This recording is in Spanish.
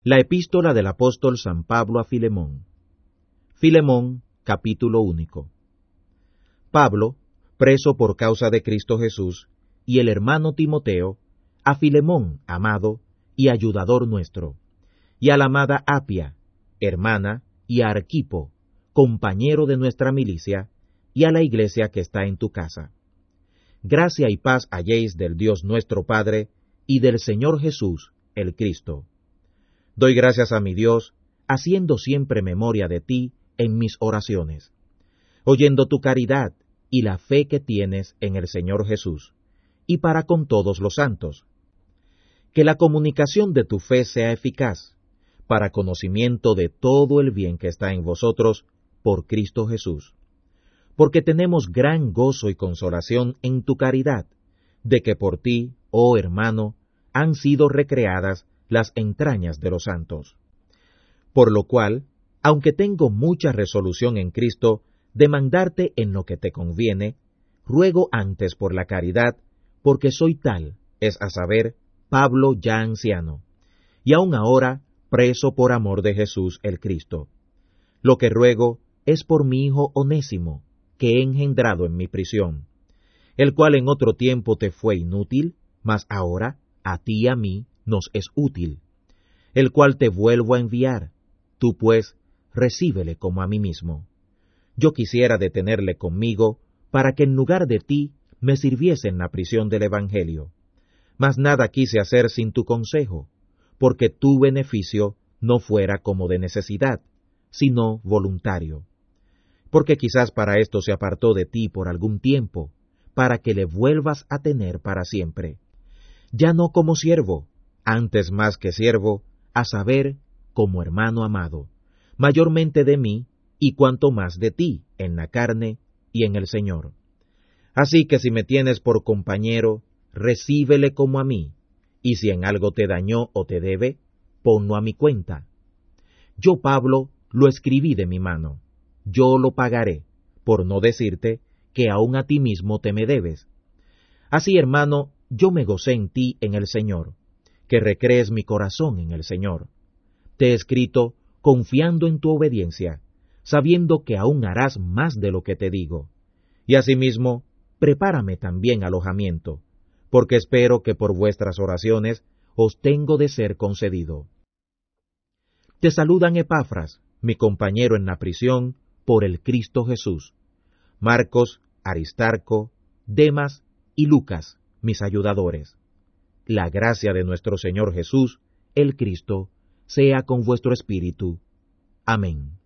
La epístola del apóstol San Pablo a Filemón. Filemón, capítulo único. Pablo, preso por causa de Cristo Jesús, y el hermano Timoteo, a Filemón, amado y ayudador nuestro, y a la amada Apia, hermana, y a Arquipo, compañero de nuestra milicia, y a la iglesia que está en tu casa. Gracia y paz halléis del Dios nuestro Padre, y del Señor Jesús, el Cristo. Doy gracias a mi Dios, haciendo siempre memoria de ti en mis oraciones, oyendo tu caridad y la fe que tienes en el Señor Jesús, y para con todos los santos. Que la comunicación de tu fe sea eficaz, para conocimiento de todo el bien que está en vosotros, por Cristo Jesús. Porque tenemos gran gozo y consolación en tu caridad, de que por ti, oh hermano, han sido recreadas las entrañas de los santos. Por lo cual, aunque tengo mucha resolución en Cristo de mandarte en lo que te conviene, ruego antes por la caridad, porque soy tal, es a saber, Pablo ya anciano, y aun ahora preso por amor de Jesús el Cristo. Lo que ruego es por mi hijo Onésimo, que he engendrado en mi prisión, el cual en otro tiempo te fue inútil, mas ahora, a ti y a mí, nos es útil, el cual te vuelvo a enviar. Tú pues, recíbele como a mí mismo. Yo quisiera detenerle conmigo, para que en lugar de ti me sirviese en la prisión del Evangelio. Mas nada quise hacer sin tu consejo, porque tu beneficio no fuera como de necesidad, sino voluntario. Porque quizás para esto se apartó de ti por algún tiempo, para que le vuelvas a tener para siempre. Ya no como siervo, antes más que siervo, a saber, como hermano amado, mayormente de mí, y cuanto más de ti, en la carne y en el Señor. Así que si me tienes por compañero, recíbele como a mí, y si en algo te dañó o te debe, ponlo a mi cuenta. Yo, Pablo, lo escribí de mi mano, yo lo pagaré, por no decirte que aun a ti mismo te me debes. Así, hermano, yo me gocé en ti en el Señor, que recrees mi corazón en el Señor. Te he escrito confiando en tu obediencia, sabiendo que aún harás más de lo que te digo. Y asimismo, prepárame también alojamiento, porque espero que por vuestras oraciones os tengo de ser concedido. Te saludan Epafras, mi compañero en la prisión, por el Cristo Jesús, Marcos, Aristarco, Demas y Lucas, mis ayudadores. La gracia de nuestro Señor Jesús, el Cristo, sea con vuestro espíritu. Amén.